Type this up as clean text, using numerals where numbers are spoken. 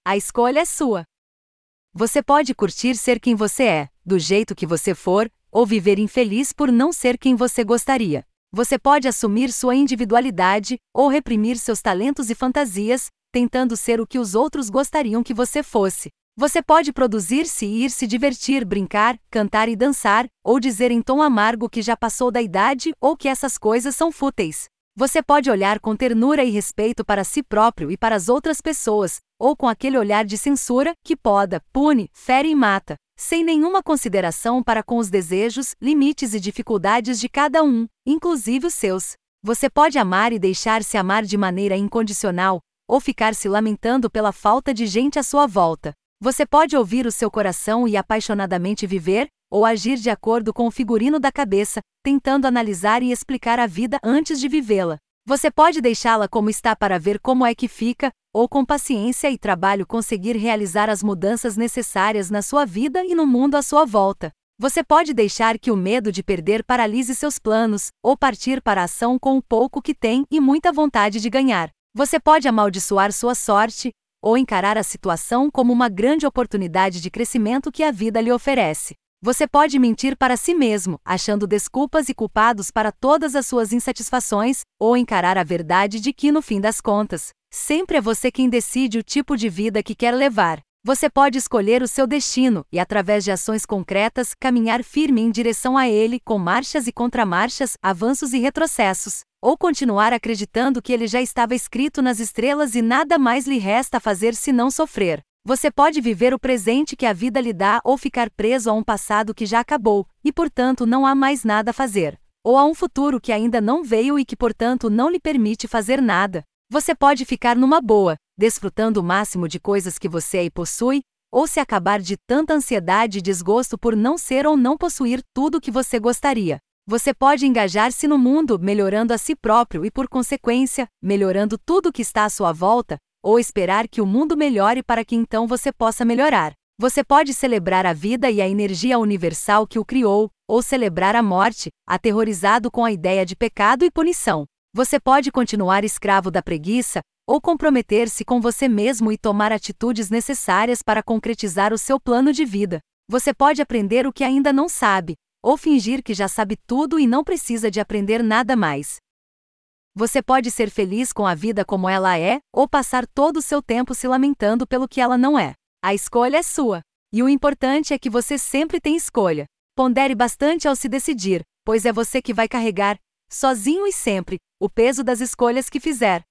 A escolha é sua. Você pode curtir ser quem você é, do jeito que você for, ou viver infeliz por não ser quem você gostaria. Você pode assumir sua individualidade, ou reprimir seus talentos e fantasias, tentando ser o que os outros gostariam que você fosse. Você pode produzir-se e ir se divertir, brincar, cantar e dançar, ou dizer em tom amargo que já passou da idade ou que essas coisas são fúteis. Você pode olhar com ternura e respeito para si próprio e para as outras pessoas, ou com aquele olhar de censura que poda, pune, fere e mata, sem nenhuma consideração para com os desejos, limites e dificuldades de cada um, inclusive os seus. Você pode amar e deixar-se amar de maneira incondicional, ou ficar se lamentando pela falta de gente à sua volta. Você pode ouvir o seu coração e apaixonadamente viver, ou agir de acordo com o figurino da cabeça, tentando analisar e explicar a vida antes de vivê-la. Você pode deixá-la como está para ver como é que fica, ou com paciência e trabalho conseguir realizar as mudanças necessárias na sua vida e no mundo à sua volta. Você pode deixar que o medo de perder paralise seus planos, ou partir para a ação com o pouco que tem e muita vontade de ganhar. Você pode amaldiçoar sua sorte, ou encarar a situação como uma grande oportunidade de crescimento que a vida lhe oferece. Você pode mentir para si mesmo, achando desculpas e culpados para todas as suas insatisfações, ou encarar a verdade de que, no fim das contas, sempre é você quem decide o tipo de vida que quer levar. Você pode escolher o seu destino e, através de ações concretas, caminhar firme em direção a ele, com marchas e contramarchas, avanços e retrocessos, ou continuar acreditando que ele já estava escrito nas estrelas e nada mais lhe resta fazer senão sofrer. Você pode viver o presente que a vida lhe dá ou ficar preso a um passado que já acabou, e portanto não há mais nada a fazer. Ou a um futuro que ainda não veio e que portanto não lhe permite fazer nada. Você pode ficar numa boa, desfrutando o máximo de coisas que você é e possui, ou se acabar de tanta ansiedade e desgosto por não ser ou não possuir tudo o que você gostaria. Você pode engajar-se no mundo, melhorando a si próprio e, por consequência, melhorando tudo que está à sua volta, ou esperar que o mundo melhore para que então você possa melhorar. Você pode celebrar a vida e a energia universal que o criou, ou celebrar a morte, aterrorizado com a ideia de pecado e punição. Você pode continuar escravo da preguiça, ou comprometer-se com você mesmo e tomar atitudes necessárias para concretizar o seu plano de vida. Você pode aprender o que ainda não sabe, ou fingir que já sabe tudo e não precisa de aprender nada mais. Você pode ser feliz com a vida como ela é, ou passar todo o seu tempo se lamentando pelo que ela não é. A escolha é sua. E o importante é que você sempre tem escolha. Pondere bastante ao se decidir, pois é você que vai carregar, sozinho e sempre, o peso das escolhas que fizer.